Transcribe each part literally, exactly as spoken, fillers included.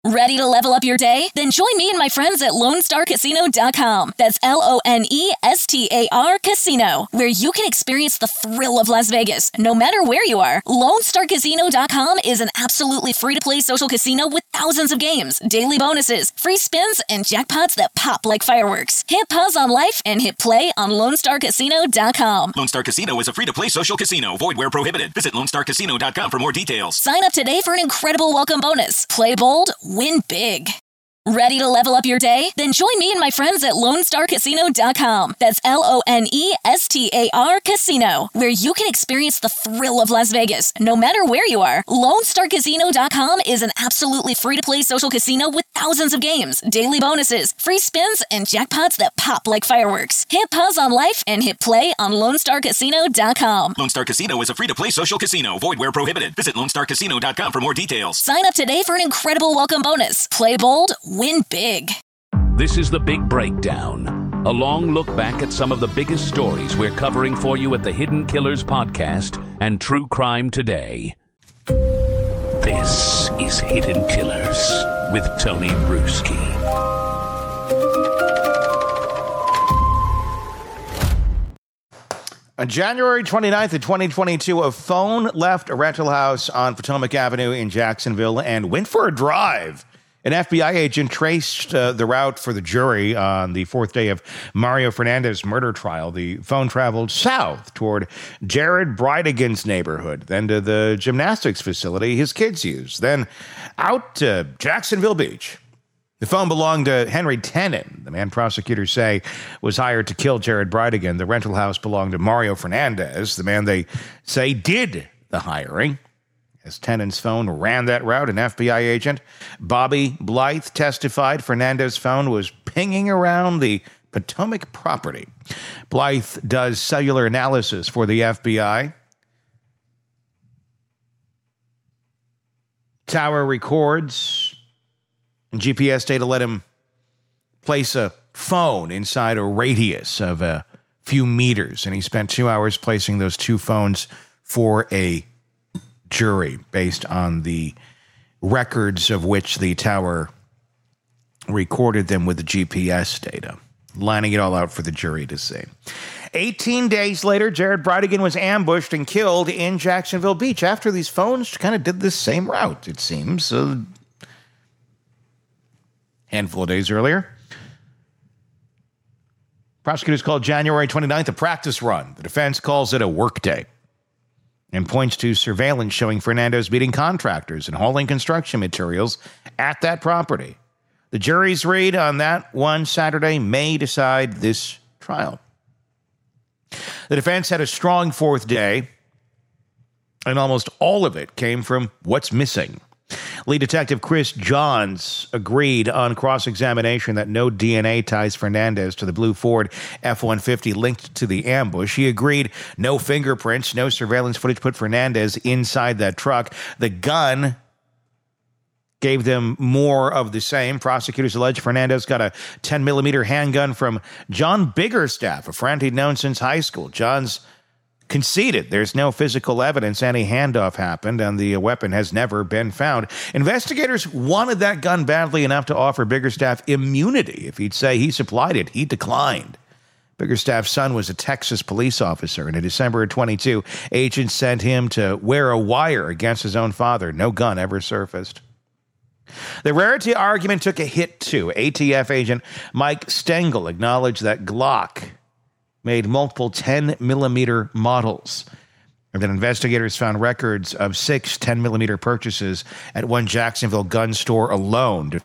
Ready to level up your day? Then join me and my friends at Lone Star Casino dot com. That's L O N E S T A R Casino, where you can experience the thrill of Las Vegas, no matter where you are. Lone Star Casino dot com is an absolutely free-to-play social casino with thousands of games, daily bonuses, free spins, and jackpots that pop like fireworks. Hit pause on life and hit play on Lone Star Casino dot com. Lone Star Casino is a free-to-play social casino. Void where prohibited. Visit Lone Star Casino dot com for more details. Sign up today for an incredible welcome bonus. Play bold, win big. Ready to level up your day? Then join me and my friends at Lone Star Casino dot com. That's L O N E S T A R Casino, where you can experience the thrill of Las Vegas, no matter where you are. Lone Star Casino dot com is an absolutely free-to-play social casino with thousands of games, daily bonuses, free spins, and jackpots that pop like fireworks. Hit pause on life and hit play on Lone Star Casino dot com. Lone Star Casino is a free-to-play social casino. Void where prohibited. Visit Lone Star Casino dot com for more details. Sign up today for an incredible welcome bonus. Play bold, win big. This is The Big Breakdown, a long look back at some of the biggest stories we're covering for you at the Hidden Killers podcast and True Crime Today. This is Hidden Killers with Tony Bruschi. On January twenty-ninth of twenty twenty-two, a phone left a rental house on Potomac Avenue in Jacksonville and went for a drive. An F B I agent traced uh, the route for the jury on the fourth day of Mario Fernandez murder trial. The phone traveled south toward Jared Bridegan's neighborhood, then to the gymnastics facility his kids use, then out to Jacksonville Beach. The phone belonged to Henry Tenen, the man prosecutors say was hired to kill Jared Bridegan. The rental house belonged to Mario Fernandez, the man they say did the hiring. As Tenen's phone ran that route, an F B I agent, Bobby Blythe, testified Fernandez's phone was pinging around the Potomac property. Blythe does cellular analysis for the F B I. Tower records, and G P S data let him place a phone inside a radius of a few meters, and he spent two hours placing those two phones for a jury based on the records of which the tower recorded them with the G P S data, lining it all out for the jury to see. eighteen days later, Jared Bridegan was ambushed and killed in Jacksonville Beach after these phones kind of did the same route, it seems. A handful of days earlier, prosecutors called January twenty-ninth a practice run. The defense calls it a work day and points to surveillance showing Fernandez meeting contractors and hauling construction materials at that property. The jury's read on that one Saturday may decide this trial. The defense had a strong fourth day, and almost all of it came from what's missing. Lead Detective Chris Johns agreed on cross-examination that no D N A ties Fernandez to the blue Ford F one fifty linked to the ambush. He agreed no fingerprints, no surveillance footage put Fernandez inside that truck. The gun gave them more of the same. Prosecutors allege Fernandez got a ten millimeter handgun from John Biggerstaff, a friend he'd known since high school. Johns conceded there's no physical evidence any handoff happened, and the weapon has never been found. Investigators wanted that gun badly enough to offer Biggerstaff immunity if he'd say he supplied it. He declined. Biggerstaff's son was a Texas police officer, and in December of twenty-two, agents sent him to wear a wire against his own father. No gun ever surfaced. The rarity argument took a hit, too. A T F agent Mike Stengel acknowledged that Glock made multiple ten millimeter models, and that investigators found records of six ten millimeter purchases at one Jacksonville gun store alone.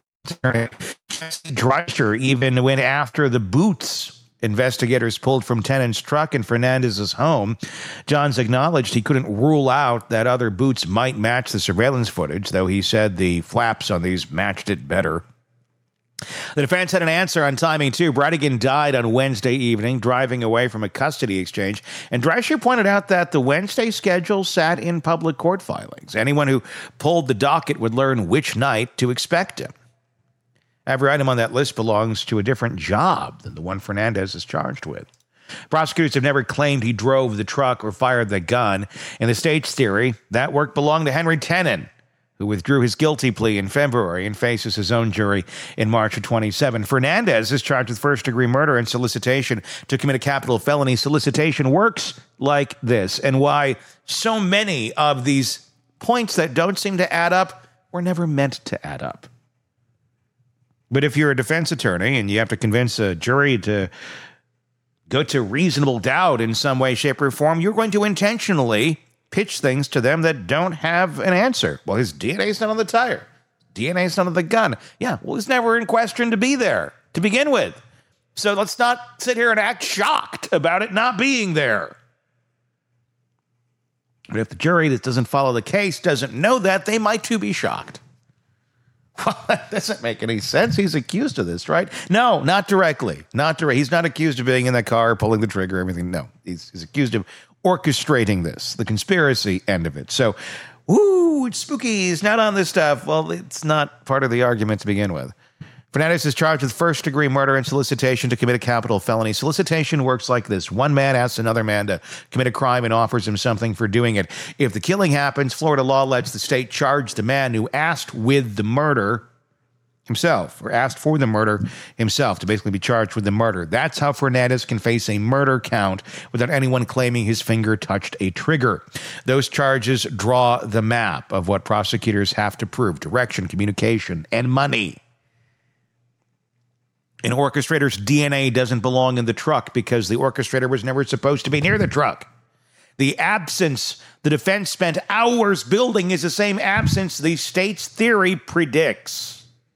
Dreicher even went after the boots investigators pulled from Tenen's truck in Fernandez's home. Johns acknowledged he couldn't rule out that other boots might match the surveillance footage, though he said the flaps on these matched it better. The defense had an answer on timing, too. Bridegan died on Wednesday evening, driving away from a custody exchange. And Dreicher pointed out that the Wednesday schedule sat in public court filings. Anyone who pulled the docket would learn which night to expect him. Every item on that list belongs to a different job than the one Fernandez is charged with. Prosecutors have never claimed he drove the truck or fired the gun. In the state's theory, that work belonged to Henry Tenen, who withdrew his guilty plea in February and faces his own jury in March of twenty-seven. Fernandez is charged with first-degree murder and solicitation to commit a capital felony. Solicitation works like this, and why so many of these points that don't seem to add up were never meant to add up. But if you're a defense attorney and you have to convince a jury to go to reasonable doubt in some way, shape, or form, you're going to intentionally pitch things to them that don't have an answer. Well, his D N A's not on the tire. D N A's not on the gun. Yeah, well, it's never in question to be there to begin with. So let's not sit here and act shocked about it not being there. But if the jury that doesn't follow the case doesn't know that, they might too be shocked. Well, that doesn't make any sense. He's accused of this, right? No, not directly. Not directly. He's not accused of being in that car, pulling the trigger, everything. No, he's, he's accused of orchestrating this, the conspiracy end of it. So, woo, it's spooky. He's not on this stuff. Well, it's not part of the argument to begin with. Fernandez is charged with first-degree murder and solicitation to commit a capital felony. Solicitation works like this. One man asks another man to commit a crime and offers him something for doing it. If the killing happens, Florida law lets the state charge the man who asked with the murder himself, or asked for the murder himself, to basically be charged with the murder. That's how Fernandez can face a murder count without anyone claiming his finger touched a trigger. Those charges draw the map of what prosecutors have to prove: direction, communication, and money. An orchestrator's D N A doesn't belong in the truck because the orchestrator was never supposed to be near the truck. The absence the defense spent hours building is the same absence the state's theory predicts.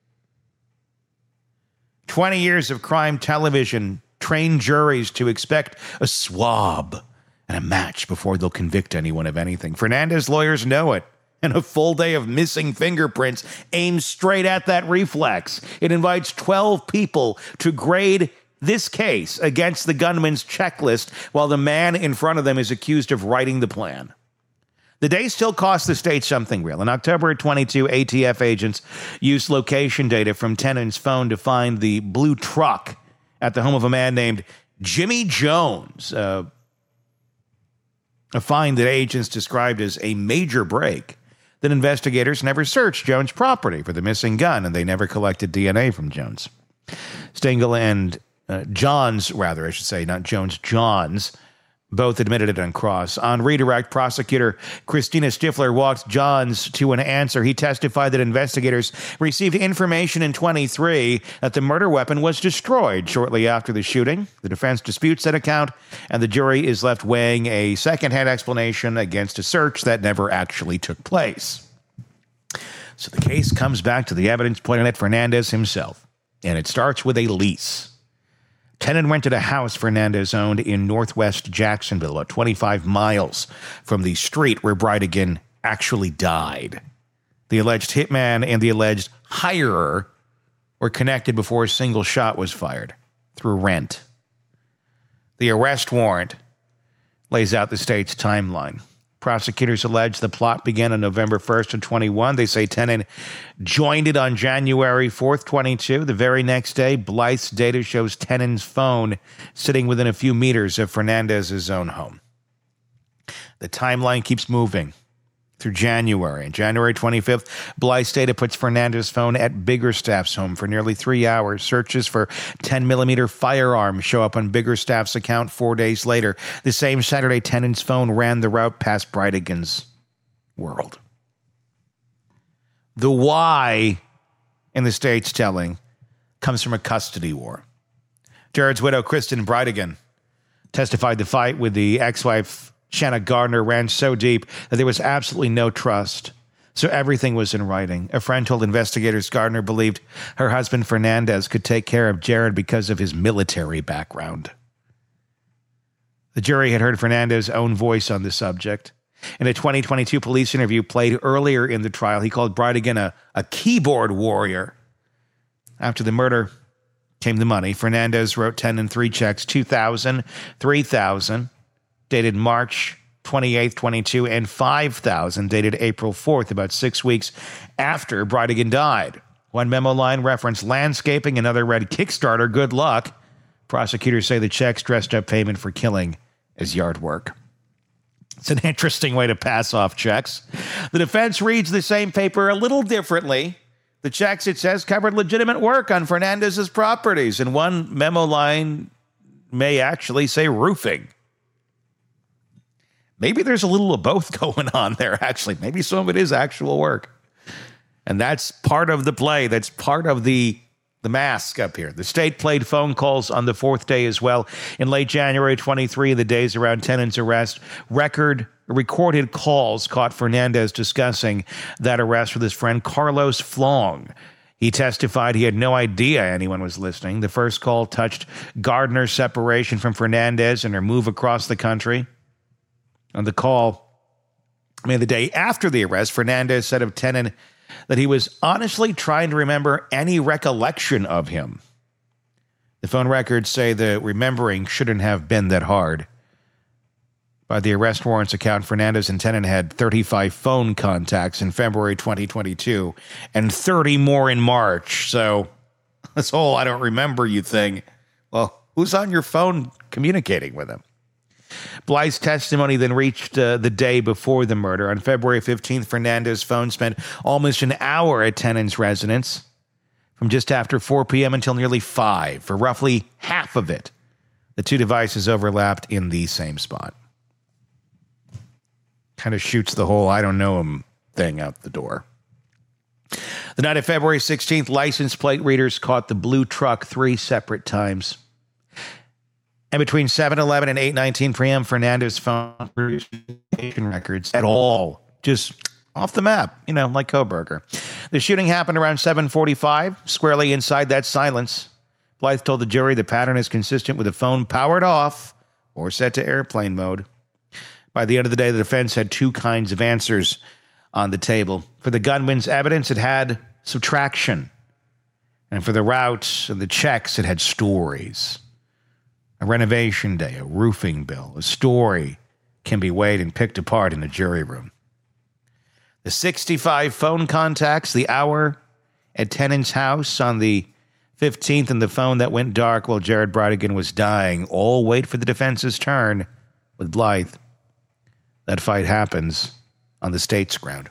twenty years of crime television train juries to expect a swab and a match before they'll convict anyone of anything. Fernandez lawyers know it. And a full day of missing fingerprints aims straight at that reflex. It invites twelve people to grade this case against the gunman's checklist while the man in front of them is accused of writing the plan. The day still costs the state something real. In October of twenty-two, A T F agents used location data from Tennant's phone to find the blue truck at the home of a man named Jimmy Jones, uh, a find that agents described as a major break. Then investigators never searched Jones' property for the missing gun, and they never collected D N A from Jones. Stengel and uh, Johns, rather, I should say, not Jones, Johns, both admitted it on cross. On redirect, prosecutor Christina Stifler walked Johns to an answer. He testified that investigators received information in twenty-three that the murder weapon was destroyed shortly after the shooting. The defense disputes that account, and the jury is left weighing a second-hand explanation against a search that never actually took place. So the case comes back to the evidence pointed at Fernandez himself, and it starts with a lease. Tennant rented a house Fernandez owned in northwest Jacksonville, about twenty-five miles from the street where Bridegan actually died. The alleged hitman and the alleged hirer were connected before a single shot was fired, through rent. The arrest warrant lays out the state's timeline. Prosecutors allege the plot began on November first of twenty-one. They say Tennant joined it on January fourth, twenty-two. The very next day, Blythe's data shows Tennant's phone sitting within a few meters of Fernandez's own home. The timeline keeps moving through January. On January twenty-fifth, Blythe's data puts Fernandez's phone at Biggerstaff's home for nearly three hours. Searches for ten millimeter firearms show up on Biggerstaff's account four days later. The same Saturday, Tennant's phone ran the route past Bridegan's world. The why in the state's telling comes from a custody war. Jared's widow, Kristen Bridegan, testified the fight with the ex-wife Shanna Gardner ran so deep that there was absolutely no trust. So everything was in writing. A friend told investigators Gardner believed her husband Fernandez could take care of Jared because of his military background. The jury had heard Fernandez's own voice on the subject. In a twenty twenty-two police interview played earlier in the trial, he called Bridegan a, a keyboard warrior. After the murder came the money. Fernandez wrote ten and three checks, two thousand dollars, three thousand dollars, dated March twenty-eighth, twenty-two, and five thousand dollars dated April fourth, about six weeks after Bridegan died. One memo line referenced landscaping, another read Kickstarter, good luck. Prosecutors say the checks dressed up payment for killing as yard work. It's an interesting way to pass off checks. The defense reads the same paper a little differently. The checks, it says, covered legitimate work on Fernandez's properties, and one memo line may actually say roofing. Maybe there's a little of both going on there, actually. Maybe some of it is actual work. And that's part of the play. That's part of the, the mask up here. The state played phone calls on the fourth day as well. In late January twenty-three, the days around Tenon's arrest, record recorded calls caught Fernandez discussing that arrest with his friend Carlos Flong. He testified he had no idea anyone was listening. The first call touched Gardner's separation from Fernandez and her move across the country. On the call, I mean, the day after the arrest, Fernandez said of Tenon that he was honestly trying to remember any recollection of him. The phone records say the remembering shouldn't have been that hard. By the arrest warrant's account, Fernandez and Tenon had thirty-five phone contacts in February twenty twenty-two and thirty more in March. So this whole I don't remember you thing, well, who's on your phone communicating with him? Blythe's testimony then reached uh, the day before the murder. On February fifteenth, Fernandez's phone spent almost an hour at Tenon's residence from just after four p.m. until nearly five. For roughly half of it, the two devices overlapped in the same spot. Kind of shoots the whole I don't know him thing out the door. The night of February sixteenth, license plate readers caught the blue truck three separate times. And between seven eleven and eight nineteen p.m., Fernandez found communication records at all, just off the map, you know, like Kohberger. The shooting happened around seven forty-five, squarely inside that silence. Blythe told the jury the pattern is consistent with the phone powered off or set to airplane mode. By the end of the day, the defense had two kinds of answers on the table. For the gunman's evidence, it had subtraction. And for the routes and the checks, it had stories. A renovation day, a roofing bill, a story can be weighed and picked apart in a jury room. The sixty-five phone contacts, the hour at Tenon's house on the fifteenth, and the phone that went dark while Jared Bridegan was dying, all wait for the defense's turn with Blythe. That fight happens on the state's ground.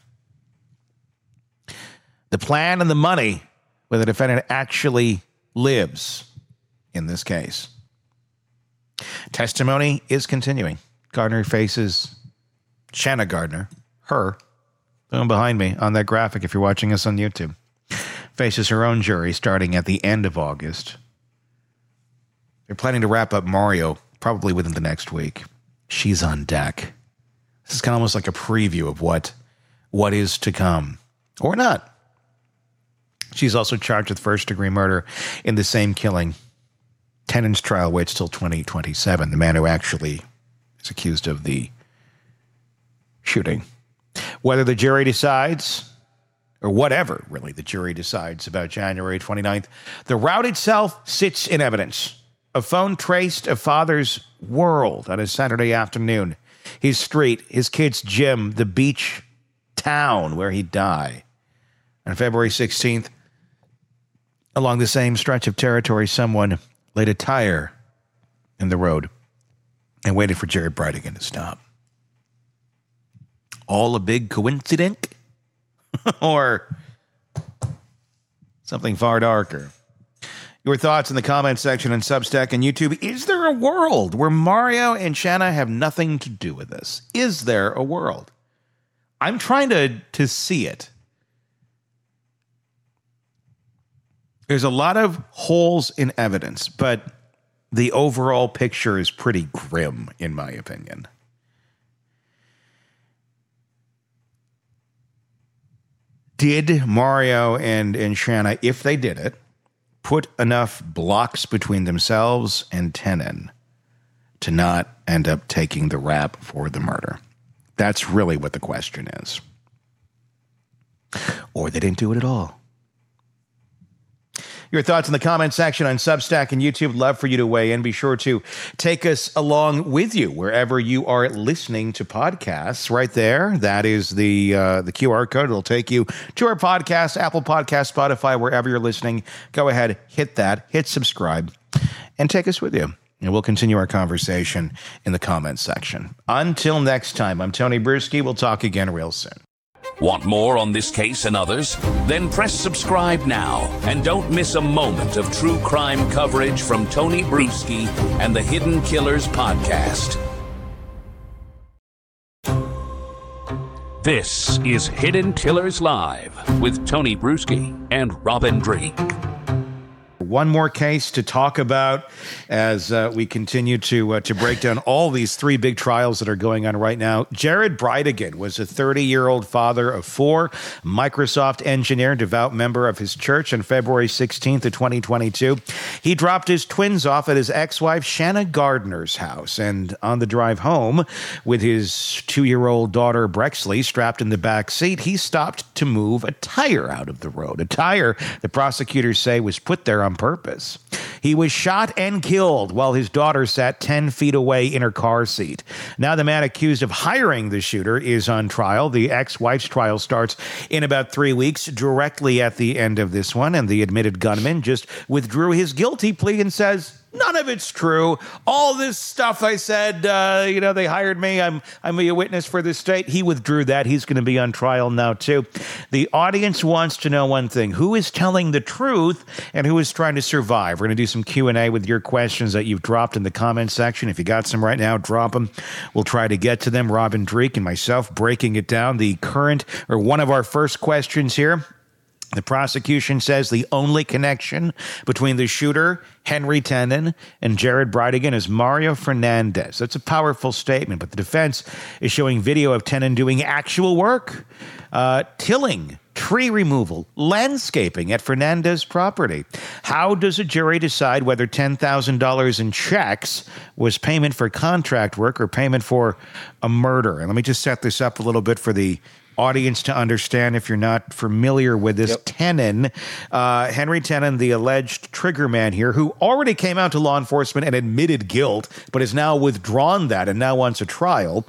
The plan and the money where the defendant actually lives in this case. Testimony is continuing. Gardner faces Shanna Gardner, her, the one behind me on that graphic if you're watching us on YouTube, faces her own jury starting at the end of August. They're planning to wrap up Mario probably within the next week. She's on deck. This is kind of almost like a preview of what, what is to come, or not. She's also charged with first-degree murder in the same killing. Tenon's trial waits till twenty twenty-seven, the man who actually is accused of the shooting. Whether the jury decides, or whatever, really, the jury decides about January twenty-ninth, the route itself sits in evidence. A phone traced a father's world on a Saturday afternoon. His street, his kid's gym, the beach town where he'd die. On February sixteenth, along the same stretch of territory, someone laid a tire in the road and waited for Jared Bridegan to stop. All a big coincidence? Or something far darker? Your thoughts in the comments section on Substack and YouTube. Is there a world where Mario and Shanna have nothing to do with this? Is there a world? I'm trying to, to see it. There's a lot of holes in evidence, but the overall picture is pretty grim, in my opinion. Did Mario and, and Shanna, if they did it, put enough blocks between themselves and Tenon to not end up taking the rap for the murder? That's really what the question is. Or they didn't do it at all. Your thoughts in the comment section on Substack and YouTube. Love for you to weigh in. Be sure to take us along with you wherever you are listening to podcasts. Right there, that is the uh, the Q R code. It'll take you to our podcast, Apple Podcast, Spotify, wherever you're listening. Go ahead, hit that, hit subscribe, and take us with you. And we'll continue our conversation in the comments section. Until next time, I'm Tony Bruschi. We'll talk again real soon. Want more on this case and others? Then press subscribe now and don't miss a moment of true crime coverage from Tony Bruschi and the Hidden Killers podcast. This is Hidden Killers Live with Tony Bruschi and Robin Dreeke. One more case to talk about as uh, we continue to uh, to break down all these three big trials that are going on right now. Jared Bridegan was a thirty-year-old father of four, Microsoft engineer, devout member of his church. On February sixteenth of twenty twenty-two, he dropped his twins off at his ex-wife Shanna Gardner's house, and on the drive home with his two-year-old daughter Brexley strapped in the back seat, he stopped to move a tire out of the road. A tire the prosecutors say was put there on purpose. He was shot and killed while his daughter sat ten feet away in her car seat. Now the man accused of hiring the shooter is on trial. The ex-wife's trial starts in about three weeks, directly at the end of this one, and the admitted gunman just withdrew his guilty plea and says, none of it's true. All this stuff I said, uh, you know, they hired me. I'm I'm a witness for the state. He withdrew that. He's going to be on trial now, too. The audience wants to know one thing. Who is telling the truth and who is trying to survive? We're going to do some Q and A with your questions that you've dropped in the comment section. If you got some right now, drop them. We'll try to get to them. Robin Dreeke and myself breaking it down. The current, or one of our first questions here. The prosecution says the only connection between the shooter, Henry Tenen, and Jared Bridegan is Mario Fernandez. That's a powerful statement, but the defense is showing video of Tenen doing actual work, uh, tilling, tree removal, landscaping at Fernandez property. How does a jury decide whether ten thousand dollars in checks was payment for contract work or payment for a murder? And let me just set this up a little bit for the audience to understand if you're not familiar with this. Yep. Tenen, uh, Henry Tenen, the alleged trigger man here, who already came out to law enforcement and admitted guilt, but has now withdrawn that and now wants a trial,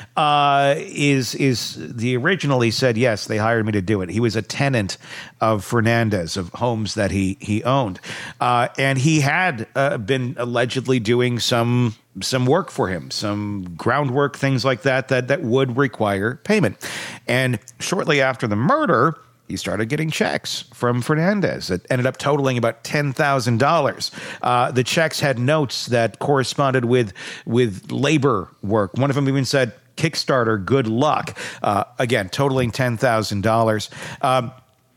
uh, is is the originally said, yes, they hired me to do it. He was a tenant of Fernandez, of homes that he he owned. Uh, and he had uh, been allegedly doing some some work for him, some groundwork, things like that, that, that would require payment. And shortly after the murder, he started getting checks from Fernandez that ended up totaling about ten thousand dollars. Uh, the checks had notes that corresponded with, with labor work. One of them even said, Kickstarter, good luck. Uh, again, totaling ten thousand dollars. Um,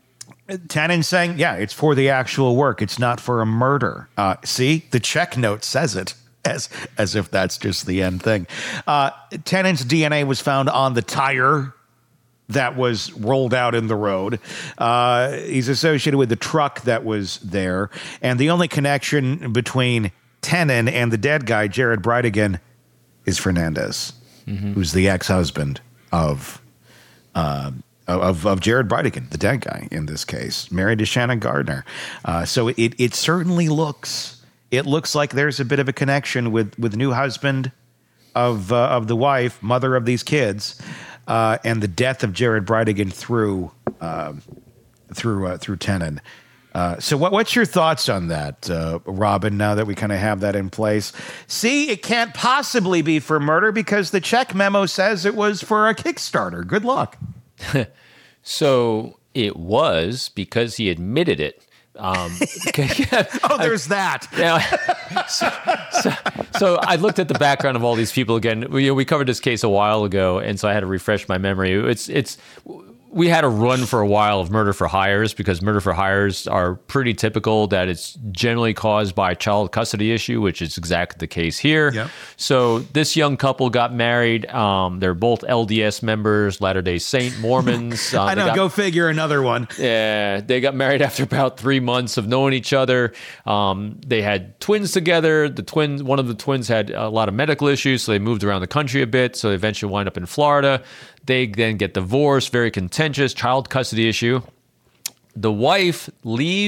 Tenen saying, yeah, it's for the actual work. It's not for a murder. Uh, see, the check note says it. As, as if that's just the end thing. Uh, Tenen's D N A was found on the tire that was rolled out in the road. Uh, he's associated with the truck that was there. And the only connection between Tenen and the dead guy, Jared Bridegan, is Fernandez, mm-hmm. who's the ex-husband of, uh, of of Jared Bridegan, the dead guy in this case, married to Shanna Gardner. Uh, so it it certainly looks... It looks like there's a bit of a connection with, with new husband of uh, of the wife, mother of these kids, uh, and the death of Jared Bridegan through uh, through uh, through Tenen. Uh, so what what's your thoughts on that, uh, Robin? Now that we kind of have that in place, see, it can't possibly be for murder because the check memo says it was for a Kickstarter. Good luck. So it was because he admitted it. Um, oh, there's I, that. Yeah. So, so, so I looked at the background of all these people again. We, you know, we covered this case a while ago, and so I had to refresh my memory. It's it's. We had a run for a while of murder for hires because murder for hires are pretty typical that it's generally caused by a child custody issue, which is exactly the case here. Yep. So this young couple got married. Um, they're both L D S members, Latter-day Saint Mormons. Uh, I know, got, go figure, another one. Yeah, they got married after about three months of knowing each other. Um, they had twins together. The twins, one of the twins had a lot of medical issues, so they moved around the country a bit. So they eventually wind up in Florida. They then get divorced, very contentious, child custody issue. The wife leaves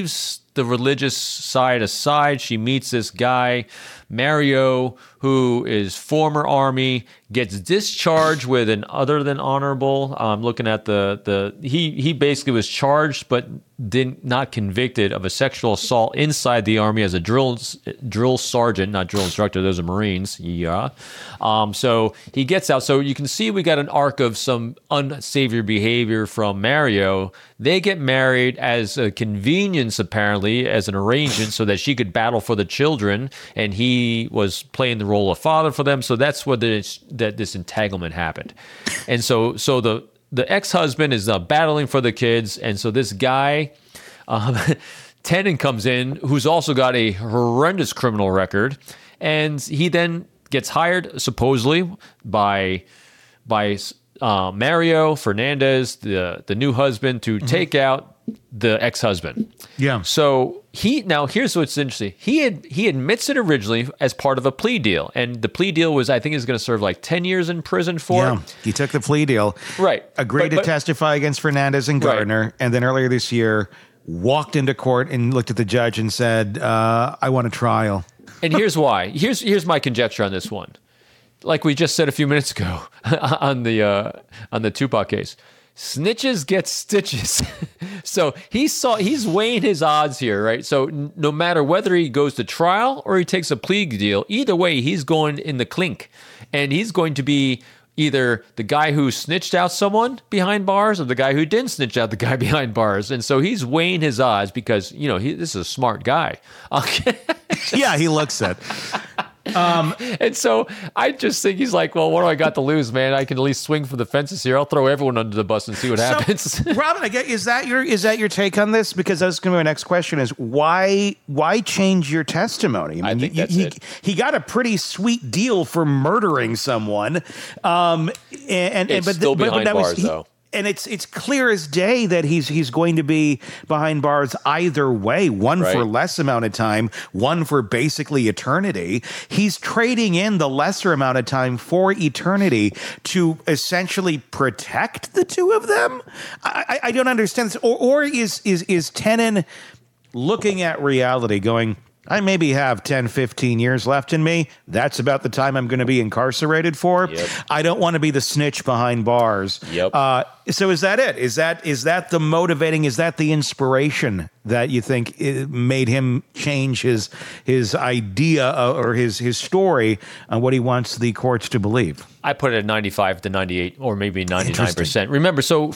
the religious side aside. She meets this guy, Mario, who is former Army, gets discharged with an other than honorable. I'm um, looking at the the he he basically was charged but did not convicted of a sexual assault inside the Army as a drill drill sergeant, not drill instructor. Those are Marines. Yeah. Um, so he gets out. So you can see we got an arc of some unsavory behavior from Mario. They get married as a convenience, apparently, as an arrangement so that she could battle for the children, and he was playing the role of father for them. So that's what this, that this entanglement happened. And so so the the ex-husband is uh, battling for the kids, and so this guy, um, Tennant, comes in, who's also got a horrendous criminal record, and he then gets hired supposedly by by uh, Mario Fernandez, the the new husband, to mm-hmm. take out the ex-husband. Yeah. So he now here's what's interesting. He had he admits it originally as part of a plea deal, and the plea deal was I think he's going to serve like ten years in prison for. Yeah. He took the plea deal. Right. Agreed but, but, to testify against Fernandez and Gardner, right. and then earlier this year walked into court and looked at the judge and said, uh, "I want a trial." And here's why. Here's here's my conjecture on this one. Like we just said a few minutes ago on the uh, on the Tupac case. Snitches get stitches. So he saw he's weighing his odds here, right? So n- no matter whether he goes to trial or he takes a plea deal, either way, he's going in the clink. And he's going to be either the guy who snitched out someone behind bars or the guy who didn't snitch out the guy behind bars. And so he's weighing his odds because, you know, he, this is a smart guy. Okay. Yeah, he looks it. Um, and so I just think he's like, well, what do I got to lose, man? I can at least swing for the fences here. I'll throw everyone under the bus and see what so, happens. Robin, I get, is that your is that your take on this? Because that's going to be my next question: is why why change your testimony? I, mean, I think you, that's he, it. He got a pretty sweet deal for murdering someone, um, and, and it's but still but, behind but that bars was, he, though. And it's it's clear as day that he's he's going to be behind bars either way, one right. for less amount of time, one for basically eternity. He's trading in the lesser amount of time for eternity to essentially protect the two of them. I, I, I don't understand this. Or, or is is is Tennant looking at reality going, I maybe have ten, fifteen years left in me. That's about the time I'm going to be incarcerated for. Yep. I don't want to be the snitch behind bars. Yep. Uh, so is that it? Is that is that the motivating? Is that the inspiration that you think it made him change his his idea uh, or his his story on what he wants the courts to believe? I put it at ninety-five to ninety-eight or maybe ninety-nine percent. Remember, so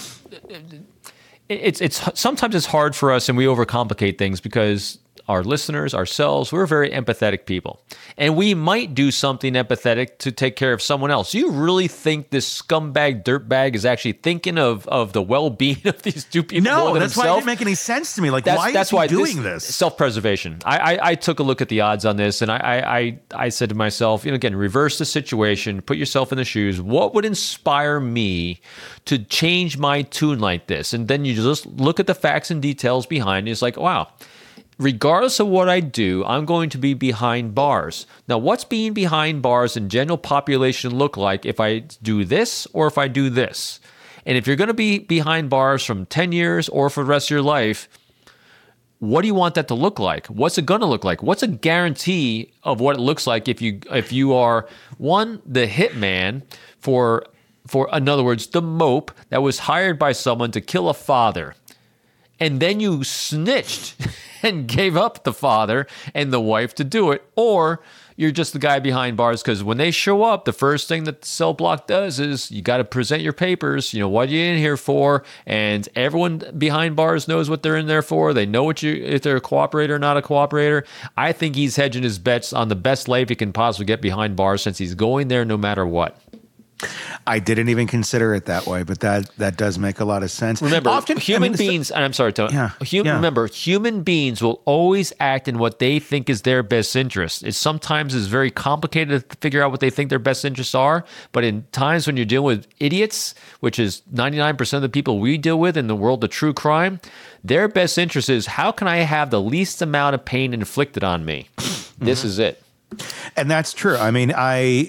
it's it's sometimes it's hard for us and we overcomplicate things because our listeners, ourselves, we're very empathetic people. And we might do something empathetic to take care of someone else. You really think this scumbag dirtbag is actually thinking of, of the well-being of these two people no, more than that's himself? why it didn't make any sense to me. Like, that's, why that's is he why doing this? this? Self-preservation. I, I, I took a look at the odds on this, and I, I, I, I said to myself, you know, again, reverse the situation, put yourself in the shoes. What would inspire me to change my tune like this? And then you just look at the facts and details behind it. It's like, wow. Regardless of what I do, I'm going to be behind bars. Now, what's being behind bars in general population look like if I do this or if I do this? And if you're going to be behind bars from ten years or for the rest of your life, what do you want that to look like? What's it going to look like? What's a guarantee of what it looks like if you if you are, one, the hitman for, for in other words, the mope that was hired by someone to kill a father, and then you snitched and gave up the father and the wife to do it, or you're just the guy behind bars because when they show up, the first thing that the cell block does is you got to present your papers. You know, what are you in here for? And everyone behind bars knows what they're in there for. They know what you if they're a cooperator or not a cooperator. I think he's hedging his bets on the best life he can possibly get behind bars since he's going there no matter what. I didn't even consider it that way, but that, that does make a lot of sense. Remember, Often, human I mean, beings, and I'm sorry, Tony, yeah, hum, yeah. remember, human beings will always act in what they think is their best interest. It sometimes is very complicated to figure out what they think their best interests are, but in times when you're dealing with idiots, which is ninety-nine percent of the people we deal with in the world of true crime, their best interest is how can I have the least amount of pain inflicted on me? Mm-hmm. This is it. And that's true. I mean, I,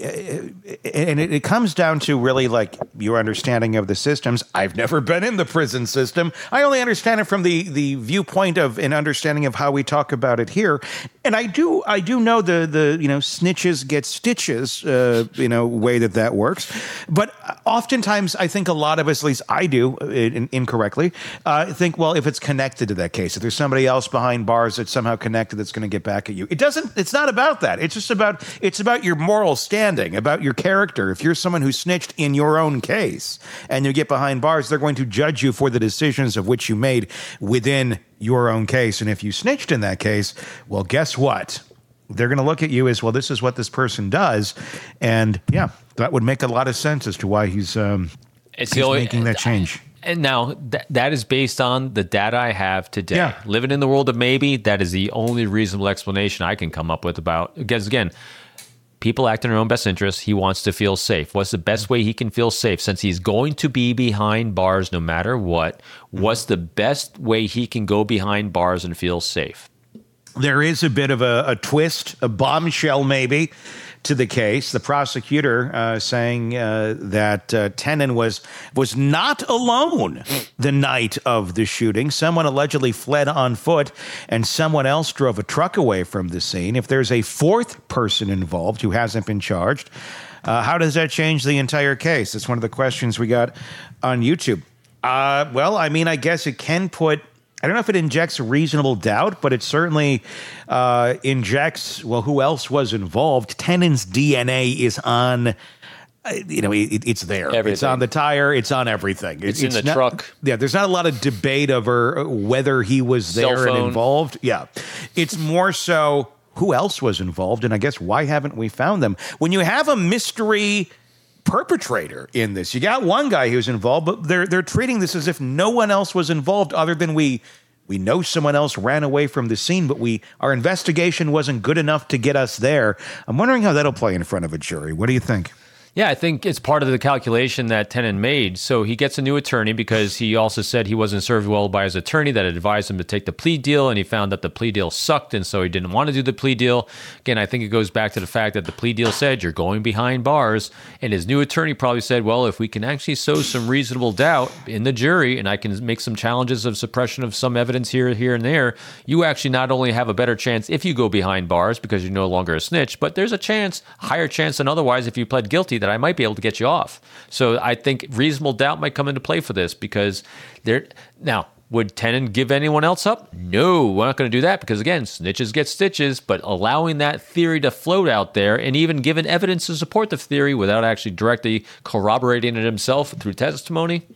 and it, it comes down to really like your understanding of the systems. I've never been in the prison system. I only understand it from the, the viewpoint of an understanding of how we talk about it here. And I do, I do know the, the, you know, snitches get stitches, uh, you know, way that that works. But oftentimes I think a lot of us, at least I do in, incorrectly, uh, think, well, if it's connected to that case, if there's somebody else behind bars that's somehow connected, that's going to get back at you. It doesn't, it's not about that. It's just about, it's about your moral standing, about your character. If you're someone who snitched in your own case and you get behind bars, they're going to judge you for the decisions of which you made within your own case. And if you snitched in that case, well, guess what? They're going to look at you as, well, this is what this person does. And yeah, that would make a lot of sense as to why he's, um, it's he's only, making that change. And now th- that is based on the data I have today. Yeah. Living in the world of maybe, that is the only reasonable explanation I can come up with about, because again, people act in their own best interest. He wants to feel safe. What's the best way he can feel safe? Since he's going to be behind bars no matter what, what's the best way he can go behind bars and feel safe? There is a bit of a, a twist, a bombshell maybe, to the case. The prosecutor uh, saying uh, that uh, Tenon was was not alone the night of the shooting. Someone allegedly fled on foot, and someone else drove a truck away from the scene. If there's a fourth person involved who hasn't been charged, uh, how does that change the entire case? It's one of the questions we got on YouTube. Uh, well, I mean, I guess it can put, I don't know if it injects reasonable doubt, but it certainly uh, injects, well, who else was involved? Tenon's D N A is on, uh, you know, it, it's there. Everything. It's on the tire. It's on everything. It's, it's in the not, truck. Yeah, there's not a lot of debate over whether he was there Cell and phone. involved. Yeah. It's more so who else was involved, and I guess why haven't we found them? When you have a mystery perpetrator in this, you got one guy who's involved, but they're they're treating this as if no one else was involved other than we we know someone else ran away from the scene, but we our investigation wasn't good enough to get us there. I'm wondering how that'll play in front of a jury. What do you think? Yeah, I think it's part of the calculation that Tenon made. So he gets a new attorney because he also said he wasn't served well by his attorney that advised him to take the plea deal, and he found that the plea deal sucked, and so he didn't want to do the plea deal. Again, I think it goes back to the fact that the plea deal said you're going behind bars, and his new attorney probably said, well, if we can actually sow some reasonable doubt in the jury, and I can make some challenges of suppression of some evidence here, here, and there, you actually not only have a better chance if you go behind bars because you're no longer a snitch, but there's a chance, higher chance than otherwise if you pled guilty, that I might be able to get you off. So I think reasonable doubt might come into play for this because there. Now, would Tenon give anyone else up? No, we're not going to do that because, again, snitches get stitches, but allowing that theory to float out there and even giving evidence to support the theory without actually directly corroborating it himself through testimony,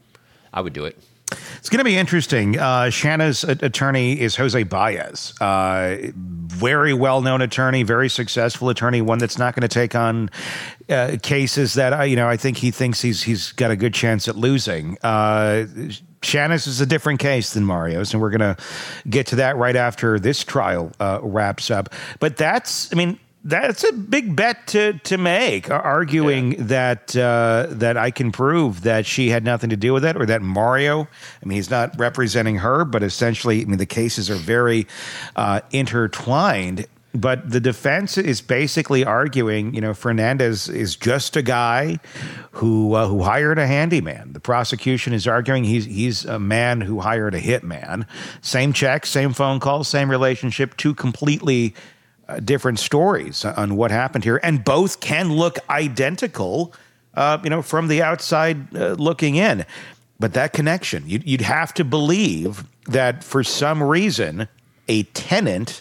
I would do it. It's going to be interesting. Uh, Shanna's attorney is Jose Baez. Uh, very well-known attorney, very successful attorney, one that's not going to take on uh, cases that, uh, you know, I think he thinks he's he's got a good chance at losing. Uh, Shanna's is a different case than Mario's, and we're going to get to that right after this trial uh, wraps up. But that's, I mean, that's a big bet to to make, arguing yeah. that uh, that I can prove that she had nothing to do with it, or that Mario, I mean, he's not representing her, but essentially, I mean, the cases are very uh, intertwined. But the defense is basically arguing, you know, Fernandez is just a guy who uh, who hired a handyman. The prosecution is arguing he's he's a man who hired a hitman. Same check, same phone call, same relationship, two completely Uh, different stories on what happened here, and both can look identical, uh, you know, from the outside uh, looking in. But that connection, you'd, you'd have to believe that for some reason, a tenant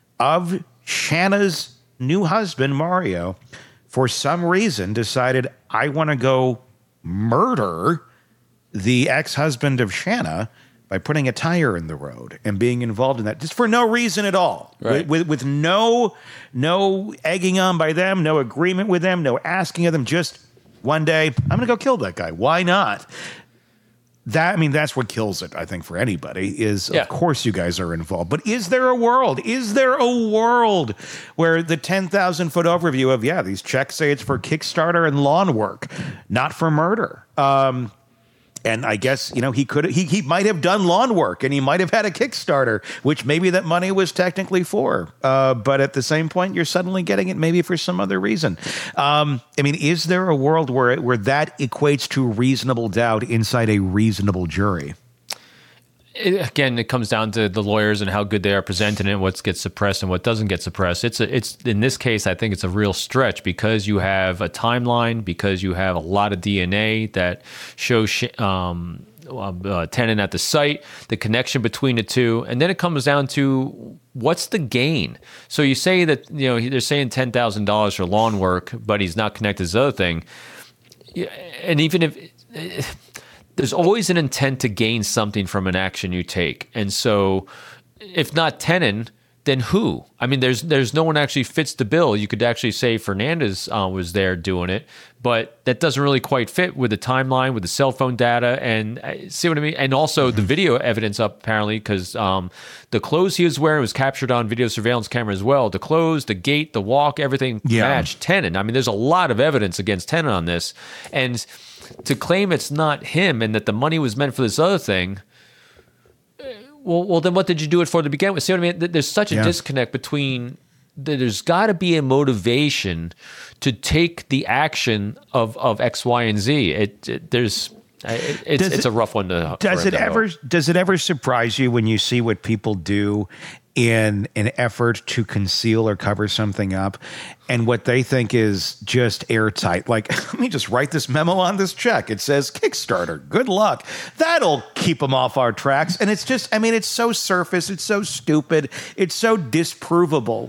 of Shanna's new husband, Mario, for some reason decided, I want to go murder the ex-husband of Shanna by putting a tire in the road and being involved in that, just for no reason at all, right. with, with with no no egging on by them, no agreement with them, no asking of them. Just one day, I'm going to go kill that guy. Why not? That I mean, that's what kills it. I think for anybody is, yeah. Of course, you guys are involved. But is there a world? Is there a world where the ten thousand foot overview of yeah, these checks say it's for Kickstarter and lawn work, not for murder? Um, And I guess, you know, he could he he might have done lawn work, and he might have had a Kickstarter, which maybe that money was technically for. Uh, but at the same point, you're suddenly getting it maybe for some other reason. Um, I mean, is there a world where where that equates to reasonable doubt inside a reasonable jury? It, again, it comes down to the lawyers and how good they are presenting it, what gets suppressed and what doesn't get suppressed. It's a, it's in this case, I think it's a real stretch because you have a timeline, because you have a lot of D N A that shows sh- um, uh, Tenon at the site, the connection between the two, and then it comes down to what's the gain. So you say that, you know, they're saying ten thousand dollars for lawn work, but he's not connected to the other thing, and even if. There's always an intent to gain something from an action you take. And so if not Tenon, then who? I mean, there's there's no one actually fits the bill. You could actually say Fernandez uh, was there doing it, but that doesn't really quite fit with the timeline, with the cell phone data, and uh, see what I mean? And also the video evidence up apparently, because um, the clothes he was wearing was captured on video surveillance camera as well. The clothes, the gait, the walk, everything yeah. matched Tenon. I mean, there's a lot of evidence against Tenon on this. And to claim it's not him and that the money was meant for this other thing, well, well, then what did you do it for to begin with? See what I mean? There's such a yeah. disconnect between. There's got to be a motivation to take the action of, of X, Y, and Z. It, it there's it, it's it's it, a rough one to. Does it to ever hold. Does it ever surprise you when you see what people do in an effort to conceal or cover something up, and what they think is just airtight? Like, let me just write this memo on this check. It says Kickstarter. Good luck. That'll keep them off our tracks. And it's just, I mean, it's so surface. It's so stupid. It's so disprovable.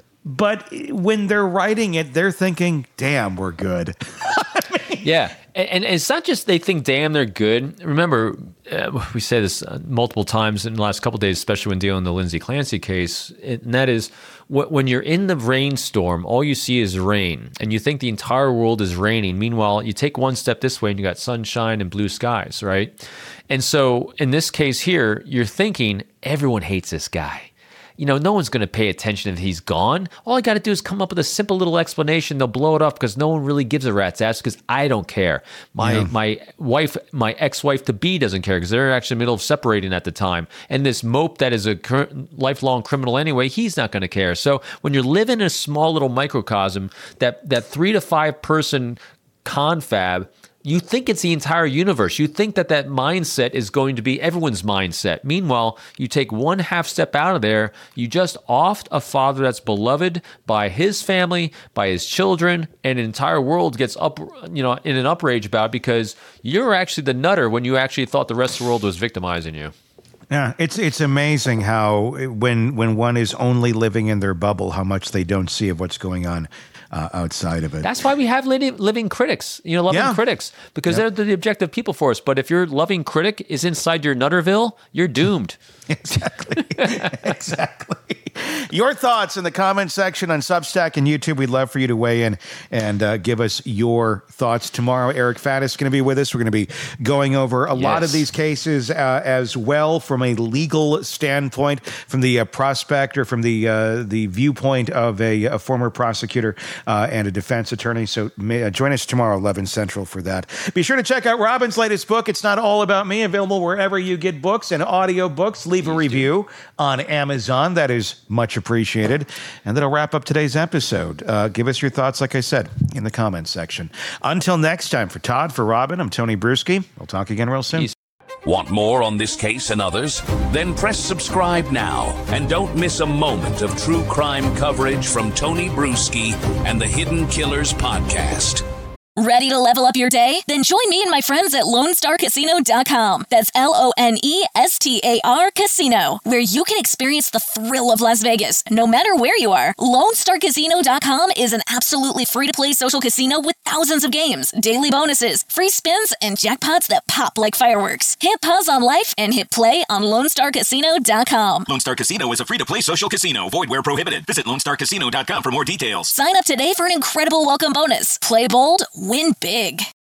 But when they're writing it, they're thinking, damn, we're good. I mean, yeah. And, and it's not just they think, damn, they're good. Remember, uh, we say this uh, multiple times in the last couple of days, especially when dealing with the Lindsay Clancy case, and that is wh- when you're in the rainstorm, all you see is rain, and you think the entire world is raining. Meanwhile, you take one step this way and you got sunshine and blue skies, right? And so in this case here, you're thinking, everyone hates this guy. You know, no one's going to pay attention if he's gone. All I got to do is come up with a simple little explanation. They'll blow it off because no one really gives a rat's ass because I don't care. My yeah. my wife, my ex-wife to be doesn't care because they're actually in the middle of separating at the time. And this mope that is a cur- lifelong criminal anyway, he's not going to care. So when you're living in a small little microcosm, that, that three to five person confab, you think it's the entire universe. You think that that mindset is going to be everyone's mindset. Meanwhile, you take one half step out of there, you just offed a father that's beloved by his family, by his children, and an entire world gets up, you know, in an uprage about it because you're actually the nutter when you actually thought the rest of the world was victimizing you. Yeah, it's it's amazing how when when one is only living in their bubble, how much they don't see of what's going on Uh, outside of it. That's why we have li- living critics, you know, loving yeah. critics, because yep. they're the objective people for us. But if your loving critic is inside your Nutterville, you're doomed. Exactly. Exactly. Your thoughts in the comment section on Substack and YouTube. We'd love for you to weigh in and uh, give us your thoughts. Tomorrow, Eric Faddis is going to be with us. We're going to be going over a yes. lot of these cases uh, as well from a legal standpoint, from the uh, prospect or from the uh, the viewpoint of a, a former prosecutor uh, and a defense attorney. So may, uh, join us tomorrow, eleven Central, for that. Be sure to check out Robin's latest book, It's Not All About Me, available wherever you get books and audio books. Leave a review on Amazon. That is much appreciated. And that'll wrap up today's episode. Uh, give us your thoughts, like I said, in the comments section. Until next time, for Todd, for Robin, I'm Tony Bruschi. We'll talk again real soon. Peace. Want more on this case and others? Then press subscribe now and don't miss a moment of true crime coverage from Tony Bruschi and the Hidden Killers podcast. Ready to level up your day? Then join me and my friends at Lone Star Casino dot com. That's L O N E S T A R Casino, where you can experience the thrill of Las Vegas, no matter where you are. Lone Star Casino dot com is an absolutely free-to-play social casino with thousands of games, daily bonuses, free spins, and jackpots that pop like fireworks. Hit pause on life and hit play on Lone Star Casino dot com. Lone Star Casino is a free-to-play social casino. Void where prohibited. Visit Lone Star Casino dot com for more details. Sign up today for an incredible welcome bonus. Play bold, win big.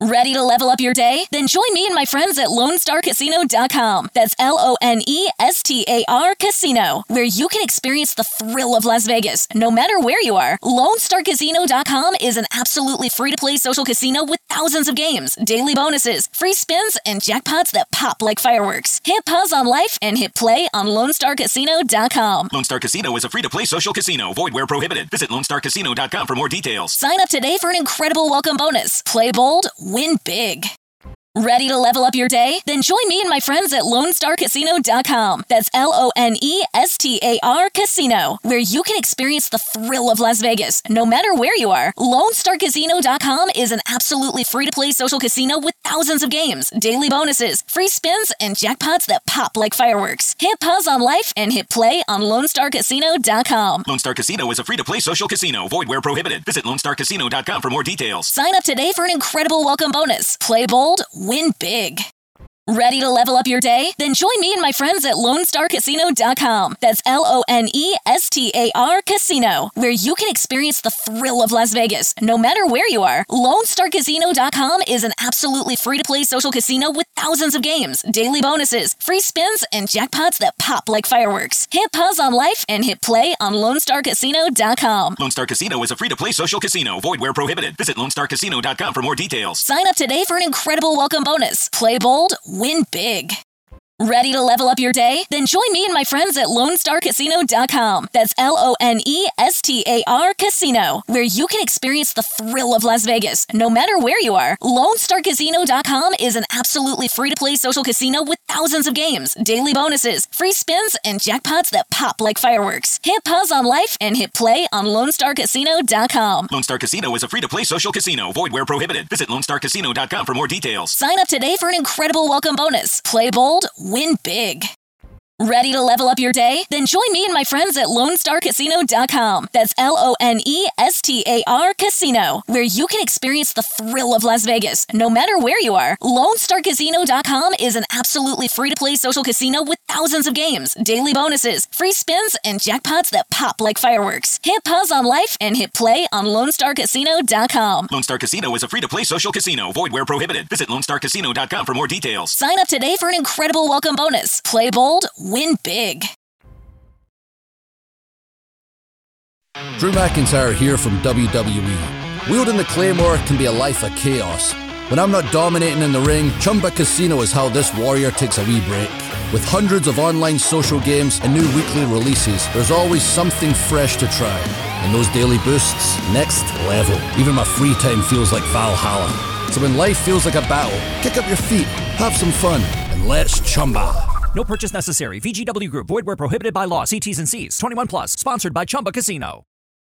Ready to level up your day? Then join me and my friends at Lone Star Casino dot com. That's L O N E S T A R Casino, where you can experience the thrill of Las Vegas, no matter where you are. Lone Star Casino dot com is an absolutely free-to-play social casino with thousands of games, daily bonuses, free spins, and jackpots that pop like fireworks. Hit pause on life and hit play on Lone Star Casino dot com. Lone Star Casino is a free-to-play social casino. Void where prohibited. Visit Lone Star Casino dot com for more details. Sign up today for an incredible welcome bonus. Play bold, win big. Ready to level up your day? Then join me and my friends at Lone Star Casino dot com. That's L O N E S T A R Casino, where you can experience the thrill of Las Vegas, no matter where you are. Lone Star Casino dot com is an absolutely free-to-play social casino with thousands of games, daily bonuses, free spins, and jackpots that pop like fireworks. Hit pause on life and hit play on Lone Star Casino dot com. Lone Star Casino is a free-to-play social casino. Void where prohibited. Visit Lone Star Casino dot com for more details. Sign up today for an incredible welcome bonus. Play bold, win big. Ready to level up your day? Then join me and my friends at Lone Star Casino dot com. That's L O N E S T A R Casino, where you can experience the thrill of Las Vegas, no matter where you are. Lone Star Casino dot com is an absolutely free-to-play social casino with thousands of games, daily bonuses, free spins, and jackpots that pop like fireworks. Hit pause on life and hit play on Lone Star Casino dot com. Lone Star Casino is a free-to-play social casino. Void where prohibited. Visit Lone Star Casino dot com for more details. Sign up today for an incredible welcome bonus. Play bold, win big. Ready to level up your day? Then join me and my friends at Lone Star Casino dot com. That's L O N E S T A R Casino, where you can experience the thrill of Las Vegas, no matter where you are. Lone Star Casino dot com is an absolutely free-to-play social casino with thousands of games, daily bonuses, free spins, and jackpots that pop like fireworks. Hit pause on life and hit play on Lone Star Casino dot com. Lone Star Casino is a free-to-play social casino. Void where prohibited. Visit Lone Star Casino dot com for more details. Sign up today for an incredible welcome bonus. Play bold, win big. Ready to level up your day? Then join me and my friends at Lone Star Casino dot com. That's L O N E S T A R Casino, where you can experience the thrill of Las Vegas, no matter where you are. Lone Star Casino dot com is an absolutely free-to-play social casino with thousands of games, daily bonuses, free spins, and jackpots that pop like fireworks. Hit pause on life and hit play on Lone Star Casino dot com. Lone Star Casino is a free-to-play social casino. Void where prohibited. Visit Lone Star Casino dot com for more details. Sign up today for an incredible welcome bonus. Play bold, win big. Drew McIntyre here from W W E. Wielding the Claymore can be a life of chaos. When I'm not dominating in the ring, Chumba Casino is how this warrior takes a wee break. With hundreds of online social games and new weekly releases, there's always something fresh to try. And those daily boosts, next level. Even my free time feels like Valhalla. So when life feels like a battle, kick up your feet, have some fun, and let's Chumba. No purchase necessary. V G W Group. Void where prohibited by law. See T's and C's. twenty-one plus. Sponsored by Chumba Casino.